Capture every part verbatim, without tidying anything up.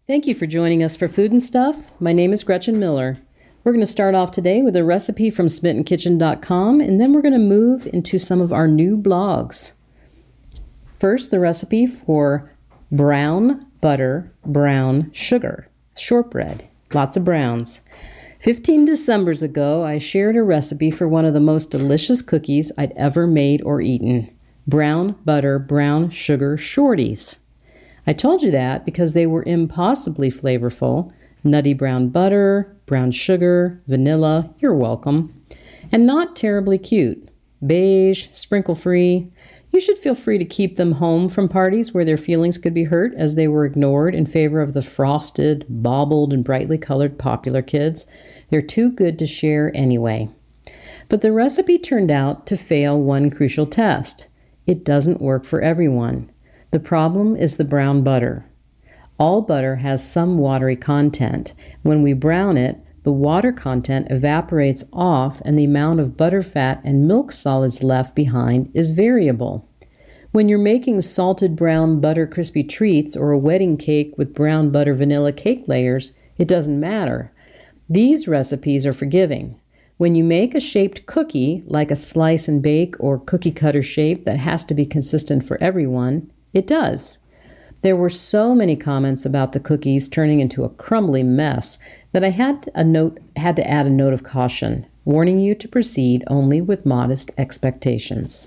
Thank you for joining us for Food and Stuff. My name is Gretchen Miller. We're going to start off today with a recipe from smitten kitchen dot com, and then we're going to move into some of our new blogs. First, the recipe for brown butter, brown sugar, shortbread, lots of browns. Fifteen Decembers ago, I shared a recipe for one of the most delicious cookies I'd ever made or eaten, brown butter, brown sugar shorties. I told you that because they were impossibly flavorful, nutty brown butter, brown sugar, vanilla, you're welcome, and not terribly cute, beige, sprinkle-free. You should feel free to keep them home from parties where their feelings could be hurt as they were ignored in favor of the frosted, baubled, and brightly colored popular kids. They're too good to share anyway. But the recipe turned out to fail one crucial test. It doesn't work for everyone. The problem is the brown butter. All butter has some watery content. When we brown it, the water content evaporates off and the amount of butter fat and milk solids left behind is variable. When you're making salted brown butter crispy treats or a wedding cake with brown butter vanilla cake layers, it doesn't matter. These recipes are forgiving. When you make a shaped cookie, like a slice and bake or cookie cutter shape that has to be consistent for everyone, it does. There were so many comments about the cookies turning into a crumbly mess that I had a note had to add a note of caution, warning you to proceed only with modest expectations.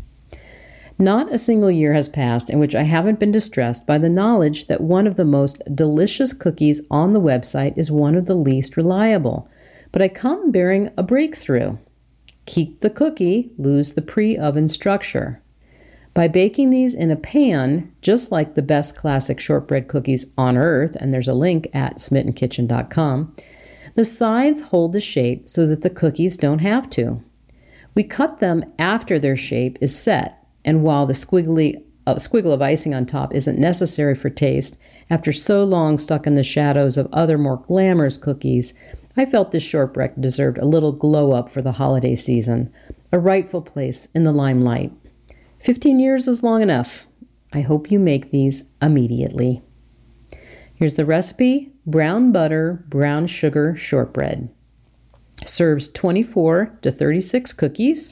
Not a single year has passed in which I haven't been distressed by the knowledge that one of the most delicious cookies on the website is one of the least reliable. But I come bearing a breakthrough. Keep the cookie, lose the pre-oven structure. By baking these in a pan, just like the best classic shortbread cookies on earth, and there's a link at smitten kitchen dot com, the sides hold the shape so that the cookies don't have to. We cut them after their shape is set, and while the squiggly, uh, squiggle of icing on top isn't necessary for taste, after so long stuck in the shadows of other more glamorous cookies, I felt this shortbread deserved a little glow up for the holiday season, a rightful place in the limelight. Fifteen years is long enough. I hope you make these immediately. Here's the recipe: brown butter, brown sugar shortbread. Serves twenty-four to thirty-six cookies.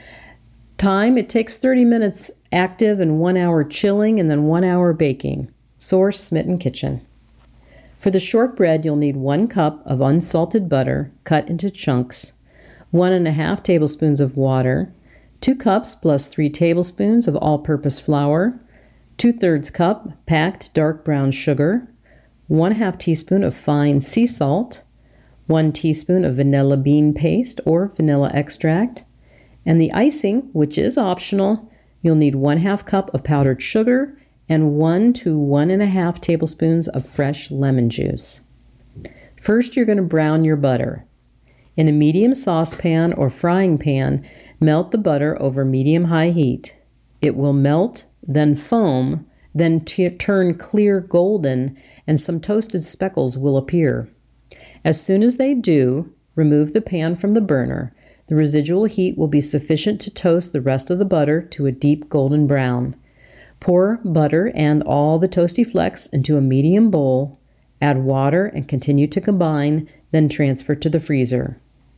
Time, it takes thirty minutes active and one hour chilling and then one hour baking. Source: Smitten Kitchen. For the shortbread, you'll need one cup of unsalted butter cut into chunks, one and a half tablespoons of water, two cups plus three tablespoons of all-purpose flour, two-thirds cup packed dark brown sugar, one half teaspoon of fine sea salt, one teaspoon of vanilla bean paste or vanilla extract, and the icing, which is optional, you'll need one half cup of powdered sugar and one to one and a half tablespoons of fresh lemon juice. First, you're going to brown your butter. In a medium saucepan or frying pan, melt the butter over medium-high heat. It will melt, then foam, then t- turn clear golden, and some toasted speckles will appear. As soon as they do, remove the pan from the burner. The residual heat will be sufficient to toast the rest of the butter to a deep golden brown. Pour butter and all the toasty flecks into a medium bowl, add water and continue to combine, then transfer to the freezer.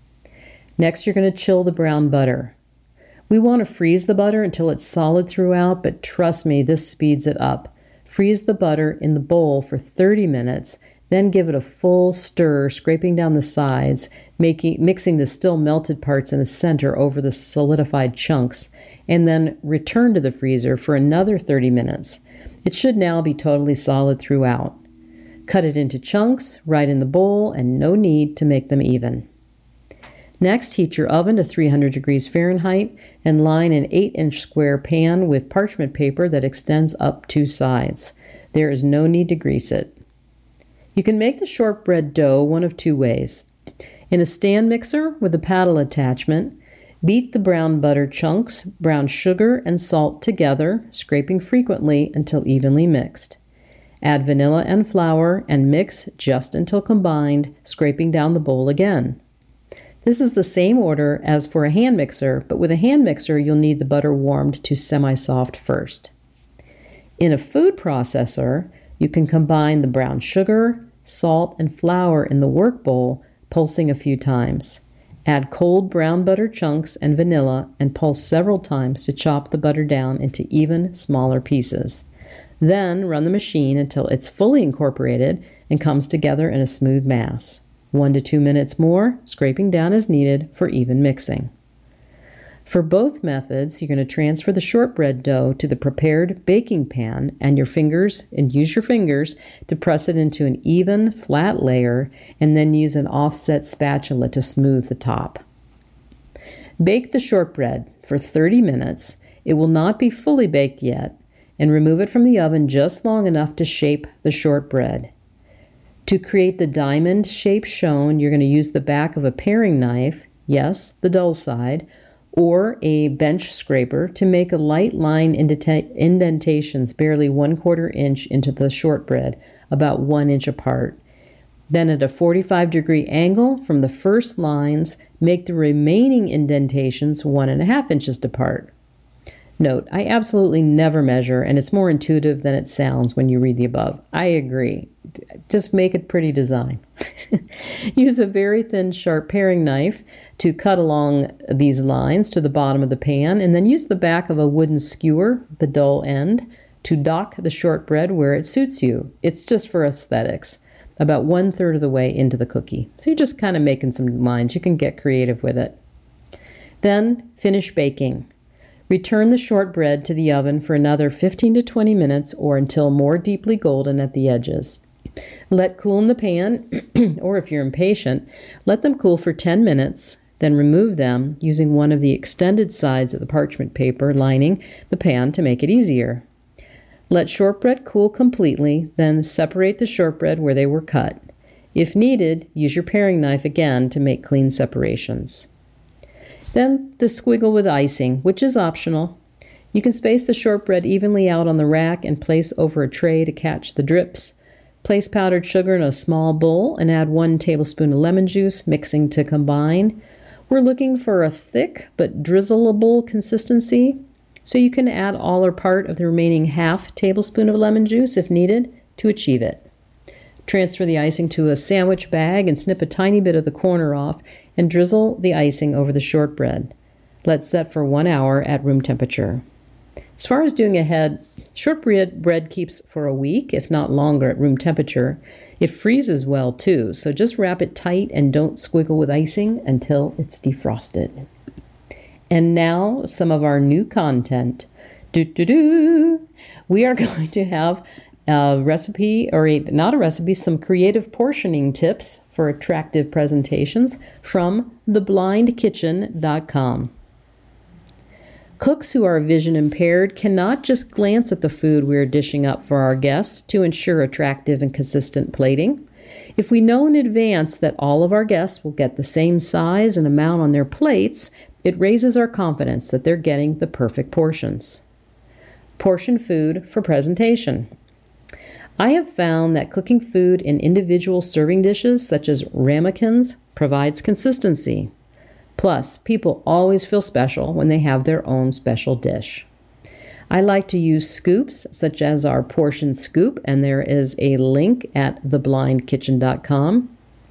Next, you're going to chill the brown butter. We want to freeze the butter until it's solid throughout, but trust me, this speeds it up. Freeze the butter in the bowl for thirty minutes, then give it a full stir, scraping down the sides, making, mixing the still melted parts in the center over the solidified chunks, and then return to the freezer for another thirty minutes. It should now be totally solid throughout. Cut it into chunks, right in the bowl, and no need to make them even. Next, heat your oven to three hundred degrees Fahrenheit and line an eight inch square pan with parchment paper that extends up two sides. There is no need to grease it. You can make the shortbread dough one of two ways. In a stand mixer with a paddle attachment, beat the brown butter chunks, brown sugar, and salt together, scraping frequently until evenly mixed. Add vanilla and flour and mix just until combined, scraping down the bowl again. This is the same order as for a hand mixer, but with a hand mixer, you'll need the butter warmed to semi-soft first. In a food processor, You can combine the brown sugar, salt, and flour in the work bowl, pulsing a few times. Add cold brown butter chunks and vanilla and pulse several times to chop the butter down into even smaller pieces. Then run the machine until it's fully incorporated and comes together in a smooth mass. One to two minutes more, scraping down as needed for even mixing. For both methods, you're going to transfer the shortbread dough to the prepared baking pan and your fingers, and use your fingers to press it into an even, flat layer, and then use an offset spatula to smooth the top. Bake the shortbread for thirty minutes. It will not be fully baked yet, and remove it from the oven just long enough to shape the shortbread. To create the diamond shape shown, you're going to use the back of a paring knife, yes, the dull side, or a bench scraper to make a light line indenta- indentations barely one quarter inch into the shortbread, about one inch apart. Then at a forty-five degree angle from the first lines, make the remaining indentations one and a half inches apart. Note, I absolutely never measure, and it's more intuitive than it sounds when you read the above. I agree. Just make it pretty design. Use a very thin, sharp paring knife to cut along these lines to the bottom of the pan, and then use the back of a wooden skewer, the dull end, to dock the shortbread where it suits you. It's just for aesthetics, about one third of the way into the cookie. So you're just kind of making some lines. You can get creative with it. Then finish baking. Return the shortbread to the oven for another fifteen to twenty minutes or until more deeply golden at the edges. Let cool in the pan, or if you're impatient, let them cool for ten minutes, then remove them using one of the extended sides of the parchment paper lining the pan to make it easier. Let shortbread cool completely, then separate the shortbread where they were cut. If needed, use your paring knife again to make clean separations. Then the squiggle with icing, which is optional. You can space the shortbread evenly out on the rack and place over a tray to catch the drips. Place powdered sugar in a small bowl and add one tablespoon of lemon juice, mixing to combine. We're looking for a thick but drizzleable consistency, so you can add all or part of the remaining half tablespoon of lemon juice if needed to achieve it. Transfer the icing to a sandwich bag and snip a tiny bit of the corner off and drizzle the icing over the shortbread. Let set for one hour at room temperature. As far as doing ahead, shortbread bread keeps for a week, if not longer, at room temperature. It freezes well too, so just wrap it tight and don't squiggle with icing until it's defrosted. And now some of our new content. Do-do-do. We are going to have a recipe, or a, not a recipe, some creative portioning tips for attractive presentations from the blind kitchen dot com. Cooks who are vision impaired cannot just glance at the food we are dishing up for our guests to ensure attractive and consistent plating. If we know in advance that all of our guests will get the same size and amount on their plates, it raises our confidence that they're getting the perfect portions. Portion food for presentation. I have found that cooking food in individual serving dishes, such as ramekins, provides consistency. Plus, people always feel special when they have their own special dish. I like to use scoops, such as our portion scoop, and there is a link at the blind kitchen dot com.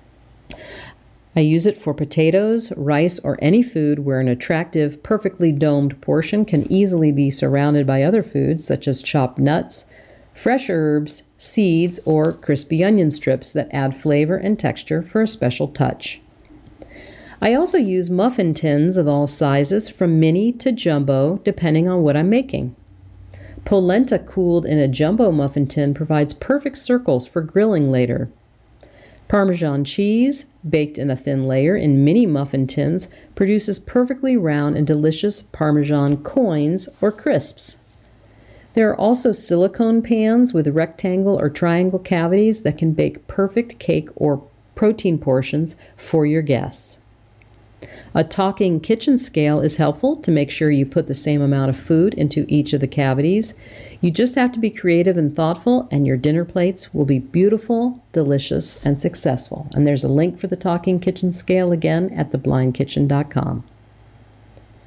I use it for potatoes, rice, or any food where an attractive, perfectly domed portion can easily be surrounded by other foods, such as chopped nuts, fresh herbs, seeds, or crispy onion strips that add flavor and texture for a special touch. I also use muffin tins of all sizes, from mini to jumbo, depending on what I'm making. Polenta cooled in a jumbo muffin tin provides perfect circles for grilling later. Parmesan cheese, baked in a thin layer in mini muffin tins, produces perfectly round and delicious Parmesan coins or crisps. There are also silicone pans with rectangle or triangle cavities that can bake perfect cake or protein portions for your guests. A talking kitchen scale is helpful to make sure you put the same amount of food into each of the cavities. You just have to be creative and thoughtful, and your dinner plates will be beautiful, delicious, and successful. And there's a link for the talking kitchen scale again at the blind kitchen dot com.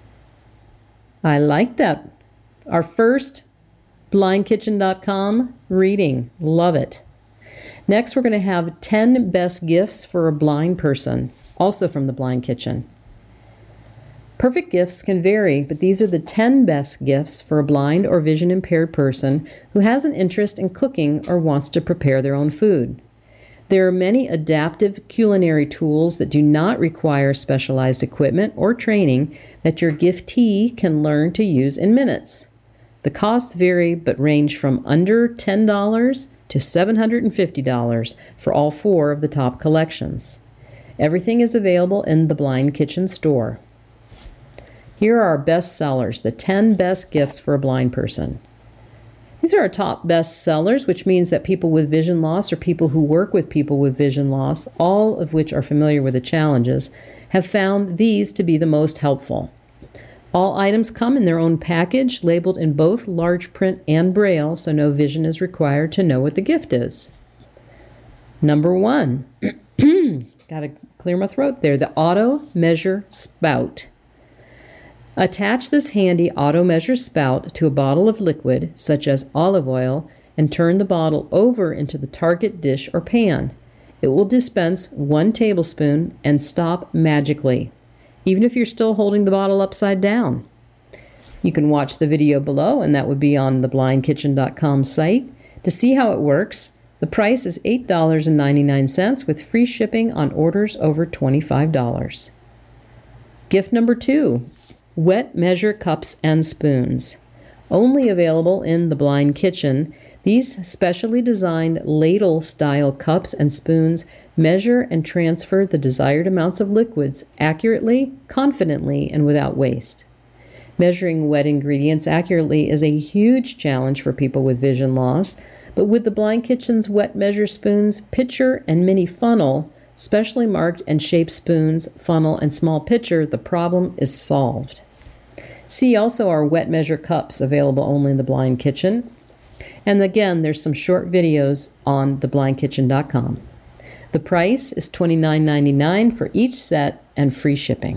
I like that. Our first blind kitchen dot com reading. Love it. Next, we're going to have ten best gifts for a blind person, also from the Blind Kitchen. Perfect gifts can vary, but these are the ten best gifts for a blind or vision impaired person who has an interest in cooking or wants to prepare their own food. There are many adaptive culinary tools that do not require specialized equipment or training that your giftee can learn to use in minutes. The costs vary but range from under ten dollars to seven hundred fifty dollars for all four of the top collections. Everything is available in the Blind Kitchen store. Here are our best sellers, the ten best gifts for a blind person. These are our top best sellers, which means that people with vision loss or people who work with people with vision loss, all of which are familiar with the challenges, have found these to be the most helpful. All items come in their own package, labeled in both large print and braille, so no vision is required to know what the gift is. Number one, gotta clear my throat there, the Auto Measure Spout. Attach this handy auto measure spout to a bottle of liquid, such as olive oil, and turn the bottle over into the target dish or pan. It will dispense one tablespoon and stop magically, even if you're still holding the bottle upside down. You can watch the video below, and that would be on the blind kitchen dot com site. To see how it works, the price is eight dollars and ninety-nine cents with free shipping on orders over twenty-five dollars. Gift number two. Wet Measure Cups and Spoons. Only available in the Blind Kitchen, these specially designed ladle-style cups and spoons measure and transfer the desired amounts of liquids accurately, confidently, and without waste. Measuring wet ingredients accurately is a huge challenge for people with vision loss, but with the Blind Kitchen's Wet Measure Spoons, pitcher, and mini funnel, specially marked and shaped spoons, funnel, and small pitcher, the problem is solved. See also our Wet Measure Cups, available only in the Blind Kitchen. And again, there's some short videos on the blind kitchen dot com. The price is twenty-nine ninety-nine for each set and free shipping.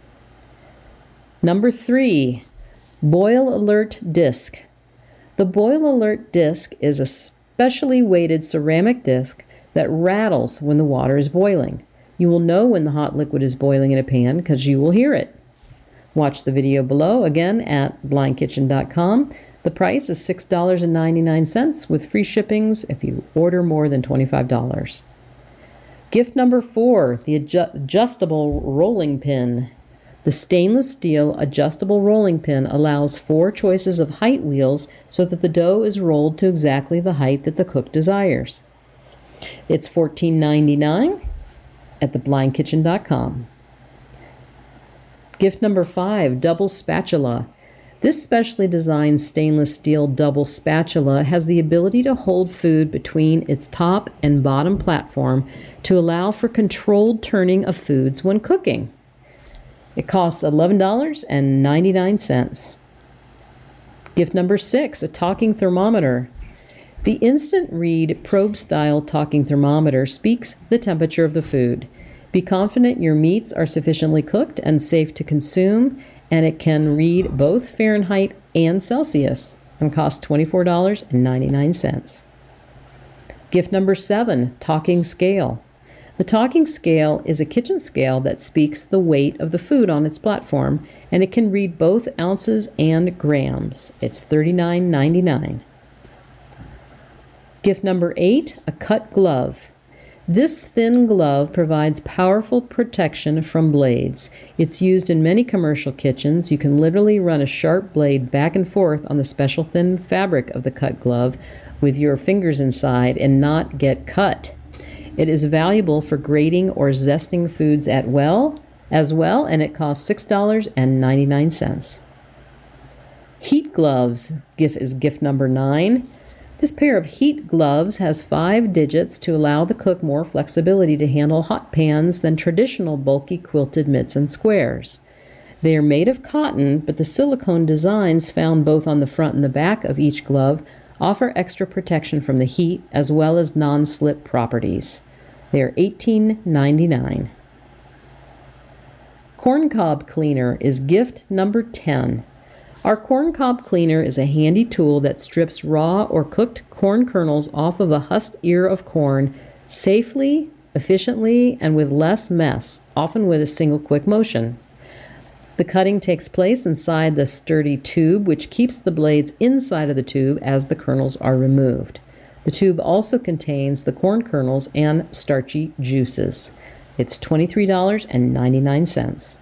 Number three, Boil Alert Disc. The Boil Alert Disc is a specially weighted ceramic disc that rattles when the water is boiling. You will know when the hot liquid is boiling in a pan because you will hear it. Watch the video below, again at blind kitchen dot com. The price is six dollars and ninety-nine cents with free shippings if you order more than twenty-five dollars. Gift number four, the adju- adjustable rolling pin. The stainless steel adjustable rolling pin allows four choices of height wheels so that the dough is rolled to exactly the height that the cook desires. It's fourteen ninety-nine at the blind kitchen dot com. Gift number five, double spatula. This specially designed stainless steel double spatula has the ability to hold food between its top and bottom platform to allow for controlled turning of foods when cooking. It costs eleven dollars and ninety-nine cents. Gift number six, a talking thermometer. The Instant Read probe-style talking thermometer speaks the temperature of the food. Be confident your meats are sufficiently cooked and safe to consume, and it can read both Fahrenheit and Celsius and costs twenty-four dollars and ninety-nine cents. Gift number seven, talking scale. The talking scale is a kitchen scale that speaks the weight of the food on its platform, and it can read both ounces and grams. It's thirty-nine ninety-nine. Gift number eight, a cut glove. This thin glove provides powerful protection from blades. It's used in many commercial kitchens. You can literally run a sharp blade back and forth on the special thin fabric of the cut glove with your fingers inside and not get cut. It is valuable for grating or zesting foods at well, as well, and it costs six dollars and ninety-nine cents. Heat gloves gift is gift number nine. This pair of heat gloves has five digits to allow the cook more flexibility to handle hot pans than traditional bulky quilted mitts and squares. They are made of cotton, but the silicone designs found both on the front and the back of each glove offer extra protection from the heat as well as non-slip properties. They are eighteen ninety-nine. Corncob cleaner is gift number ten. Our corn cob cleaner is a handy tool that strips raw or cooked corn kernels off of a husked ear of corn safely, efficiently, and with less mess, often with a single quick motion. The cutting takes place inside the sturdy tube, which keeps the blades inside of the tube as the kernels are removed. The tube also contains the corn kernels and starchy juices. It's twenty-three dollars and ninety-nine cents.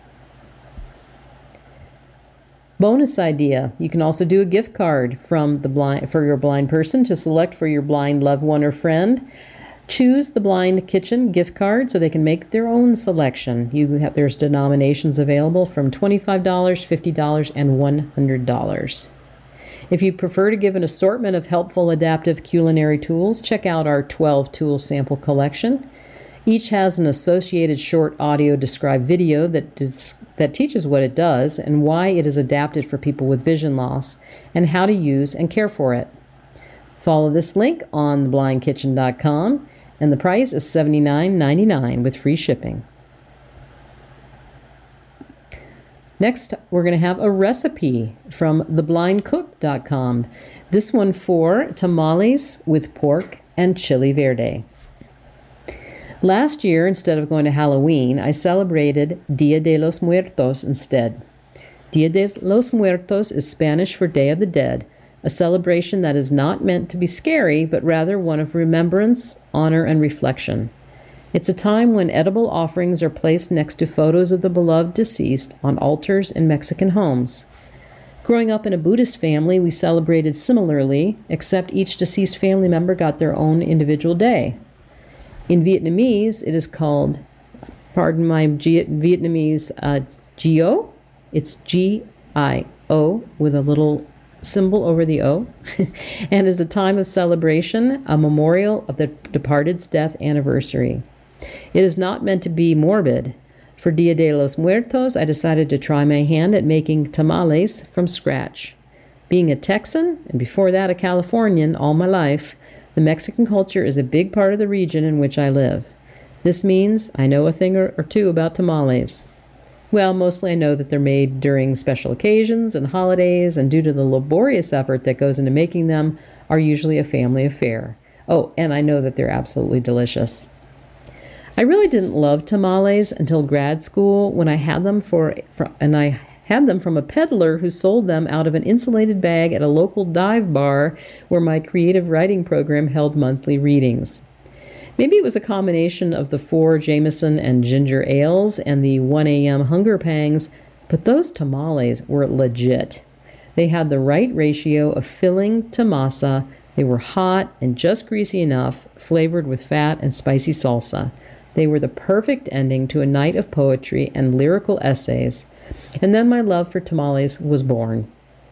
Bonus idea. You can also do a gift card from the blind for your blind person to select for your blind loved one or friend. Choose the Blind Kitchen gift card so they can make their own selection. You have, there's denominations available from twenty-five dollars, fifty dollars, and one hundred dollars. If you prefer to give an assortment of helpful adaptive culinary tools, check out our twelve tool sample collection. Each has an associated short audio described video that, dis- that teaches what it does and why it is adapted for people with vision loss and how to use and care for it. Follow this link on the blind kitchen dot com, and the price is seventy-nine ninety-nine with free shipping. Next, we're going to have a recipe from the blind cook dot com. This one for tamales with pork and chili verde. Last year, instead of going to Halloween, I celebrated Dia de los Muertos instead. Dia de los Muertos is Spanish for Day of the Dead, a celebration that is not meant to be scary, but rather one of remembrance, honor, and reflection. It's a time when edible offerings are placed next to photos of the beloved deceased on altars in Mexican homes. Growing up in a Buddhist family, we celebrated similarly, except each deceased family member got their own individual day. In Vietnamese, it is called, pardon my G- Vietnamese, uh, Gio. It's G I O with a little symbol over the O, and is a time of celebration, a memorial of the departed's death anniversary. It is not meant to be morbid. For Dia de los Muertos, I decided to try my hand at making tamales from scratch. Being a Texan, and before that a Californian all my life, the Mexican culture is a big part of the region in which I live. This means I know a thing or, or two about tamales. Well, mostly I know that they're made during special occasions and holidays, and due to the laborious effort that goes into making them, are usually a family affair. Oh, and I know that they're absolutely delicious. I really didn't love tamales until grad school when I had them for, for and I had them from a peddler who sold them out of an insulated bag at a local dive bar where my creative writing program held monthly readings. Maybe it was a combination of the four Jameson and ginger ales and the one a.m. hunger pangs, but those tamales were legit. They had the right ratio of filling to masa. They were hot and just greasy enough, flavored with fat and spicy salsa. They were the perfect ending to a night of poetry and lyrical essays. And then my love for tamales was born.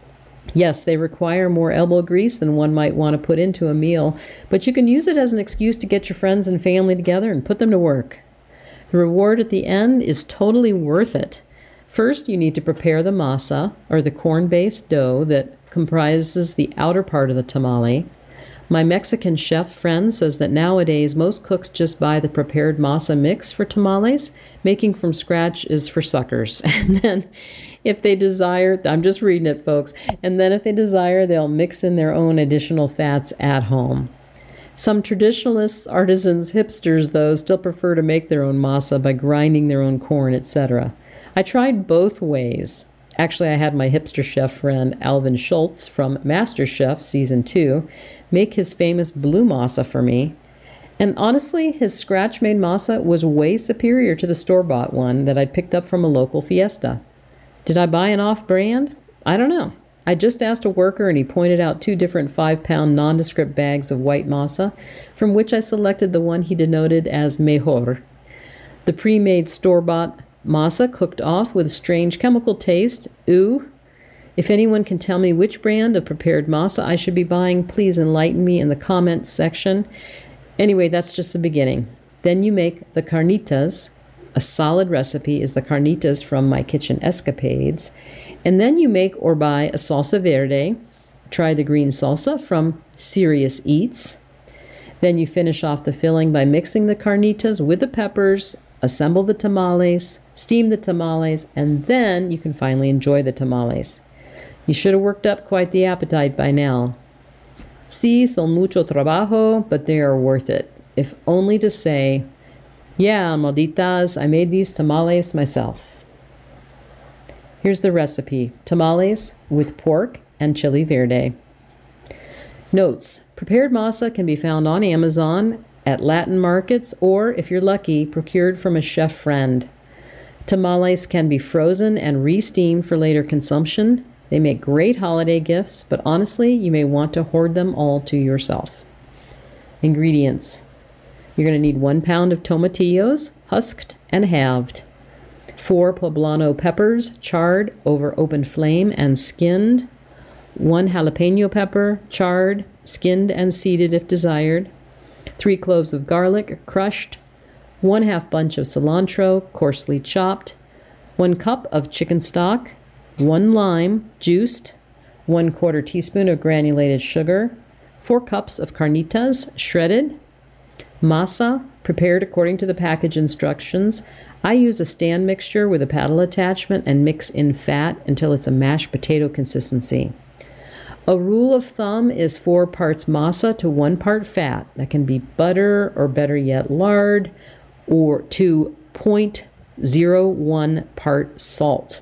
Yes, they require more elbow grease than one might want to put into a meal, but you can use it as an excuse to get your friends and family together and put them to work. The reward at the end is totally worth it. First, you need to prepare the masa, or the corn-based dough that comprises the outer part of the tamale. My Mexican chef friend says that nowadays most cooks just buy the prepared masa mix for tamales. Making from scratch is for suckers. And then if they desire, I'm just reading it, folks, and then if they desire, they'll mix in their own additional fats at home. Some traditionalists, artisans, hipsters, though, still prefer to make their own masa by grinding their own corn, et cetera. I tried both ways. Actually, I had my hipster chef friend Alvin Schultz from MasterChef Season two make his famous blue masa for me. And honestly, his scratch-made masa was way superior to the store-bought one that I'd picked up from a local fiesta. Did I buy an off-brand? I don't know. I just asked a worker and he pointed out two different five-pound nondescript bags of white masa, from which I selected the one he denoted as mejor. The pre-made store-bought masa cooked off with a strange chemical taste. Ooh. If anyone can tell me which brand of prepared masa I should be buying, please enlighten me in the comments section. Anyway, that's just the beginning. Then you make the carnitas. A solid recipe is the carnitas from My Kitchen Escapades. And then you make or buy a salsa verde. Try the green salsa from Serious Eats. Then you finish off the filling by mixing the carnitas with the peppers, assemble the tamales, steam the tamales, and then you can finally enjoy the tamales. You should have worked up quite the appetite by now. Sí, son mucho trabajo, but they are worth it, if only to say, yeah, malditas, I made these tamales myself. Here's the recipe: tamales with pork and chili verde. Notes: prepared masa can be found on Amazon, at Latin markets, or, if you're lucky, procured from a chef friend. Tamales can be frozen and re-steamed for later consumption. They make great holiday gifts, but honestly, you may want to hoard them all to yourself. Ingredients: you're going to need one pound of tomatillos, husked and halved, four poblano peppers, charred over open flame and skinned, one jalapeno pepper, charred, skinned and seeded if desired, three cloves of garlic, crushed, one half bunch of cilantro, coarsely chopped, one cup of chicken stock, one lime, juiced, one quarter teaspoon of granulated sugar, four cups of carnitas, shredded, masa, prepared according to the package instructions. I use a stand mixture with a paddle attachment and mix in fat until it's a mashed potato consistency. A rule of thumb is four parts masa to one part fat. That can be butter, or better yet, lard, or to zero point zero one part salt.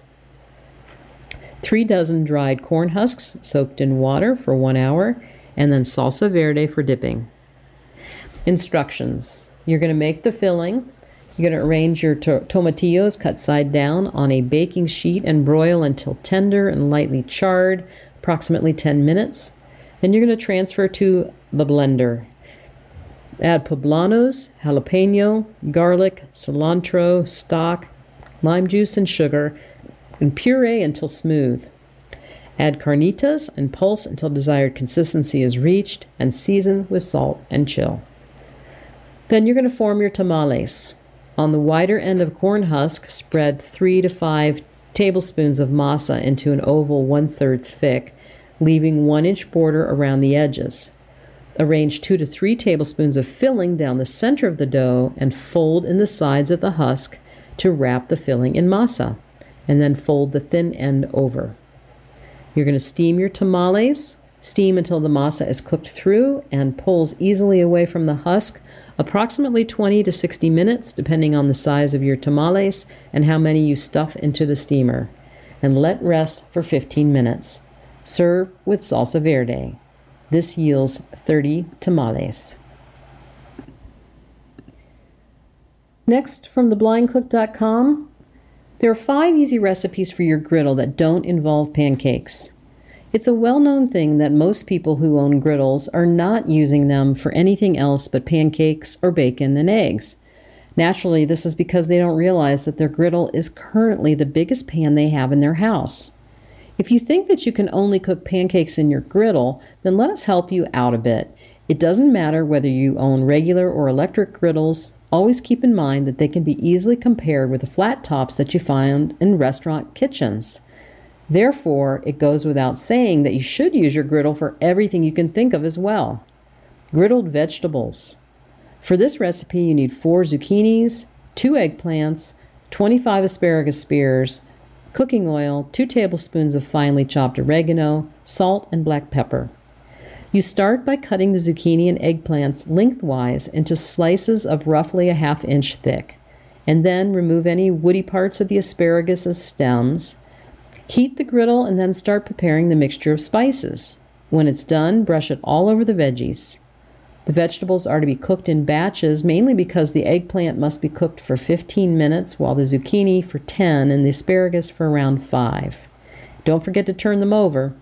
Three dozen dried corn husks soaked in water for one hour, and then salsa verde for dipping. Instructions: you're going to make the filling. You're going to arrange your to- tomatillos cut side down on a baking sheet and broil until tender and lightly charred, approximately ten minutes. Then you're going to transfer to the blender. Add poblanos, jalapeno, garlic, cilantro, stock, lime juice, and sugar, and puree until smooth. Add carnitas and pulse until desired consistency is reached, and season with salt and chill. Then you're going to form your tamales. On the wider end of corn husk, spread three to five tablespoons of masa into an oval one-third thick, leaving one-inch border around the edges. Arrange two to three tablespoons of filling down the center of the dough and fold in the sides of the husk to wrap the filling in masa, and then fold the thin end over. You're going to steam your tamales. Steam until the masa is cooked through and pulls easily away from the husk, approximately twenty to sixty minutes, depending on the size of your tamales and how many you stuff into the steamer. And let rest for fifteen minutes. Serve with salsa verde. This yields thirty tamales. Next, from the blind cook dot com, there are five easy recipes for your griddle that don't involve pancakes. It's a well-known thing that most people who own griddles are not using them for anything else but pancakes or bacon and eggs. Naturally, this is because they don't realize that their griddle is currently the biggest pan they have in their house. If you think that you can only cook pancakes in your griddle, then let us help you out a bit. It doesn't matter whether you own regular or electric griddles. Always keep in mind that they can be easily compared with the flat tops that you find in restaurant kitchens. Therefore, it goes without saying that you should use your griddle for everything you can think of as well. Griddled vegetables. For this recipe, you need four zucchinis, two eggplants, twenty-five asparagus spears, cooking oil, two tablespoons of finely chopped oregano, salt, and black pepper. You start by cutting the zucchini and eggplants lengthwise into slices of roughly a half inch thick, and then remove any woody parts of the asparagus' stems. Heat the griddle and then start preparing the mixture of spices. When it's done, brush it all over the veggies. The vegetables are to be cooked in batches, mainly because the eggplant must be cooked for fifteen minutes, while the zucchini for ten and the asparagus for around five. Don't forget to turn them over.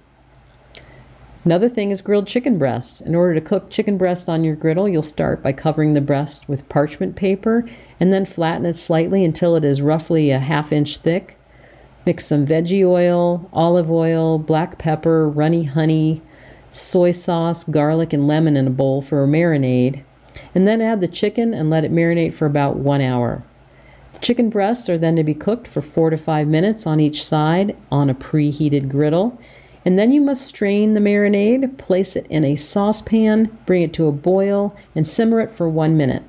Another thing is grilled chicken breast. In order to cook chicken breast on your griddle, you'll start by covering the breast with parchment paper and then flatten it slightly until it is roughly a half inch thick. Mix some veggie oil, olive oil, black pepper, runny honey, soy sauce, garlic, and lemon in a bowl for a marinade, and then add the chicken and let it marinate for about one hour. The chicken breasts are then to be cooked for four to five minutes on each side on a preheated griddle, and then you must strain the marinade, place it in a saucepan, bring it to a boil, and simmer it for one minute.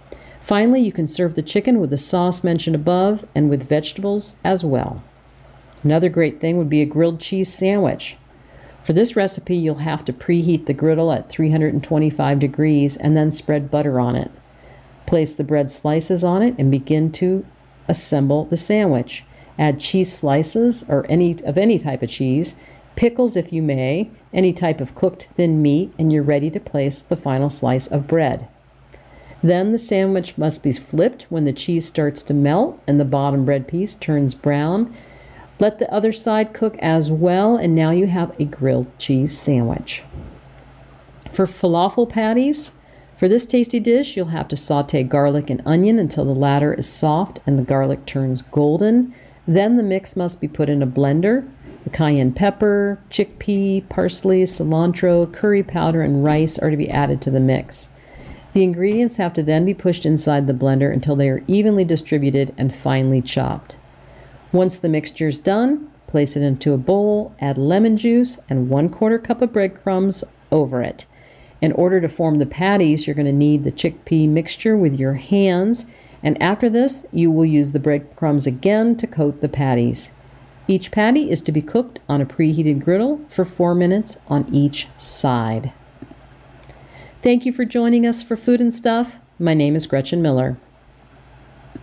Finally, you can serve the chicken with the sauce mentioned above and with vegetables as well. Another great thing would be a grilled cheese sandwich. For this recipe, you'll have to preheat the griddle at three hundred twenty-five degrees and then spread butter on it. Place the bread slices on it and begin to assemble the sandwich. Add cheese slices or any of any type of cheese, pickles if you may, any type of cooked thin meat, and you're ready to place the final slice of bread. Then the sandwich must be flipped when the cheese starts to melt and the bottom bread piece turns brown. Let the other side cook as well, and now you have a grilled cheese sandwich. For falafel patties, for this tasty dish, you'll have to saute garlic and onion until the latter is soft and the garlic turns golden. Then the mix must be put in a blender. The cayenne pepper, chickpea, parsley, cilantro, curry powder, and rice are to be added to the mix. The ingredients have to then be pushed inside the blender until they are evenly distributed and finely chopped. Once the mixture is done, place it into a bowl, add lemon juice and one quarter cup of breadcrumbs over it. In order to form the patties, you're going to knead the chickpea mixture with your hands, and after this, you will use the breadcrumbs again to coat the patties. Each patty is to be cooked on a preheated griddle for four minutes on each side. Thank you for joining us for Food and Stuff. My name is Gretchen Miller.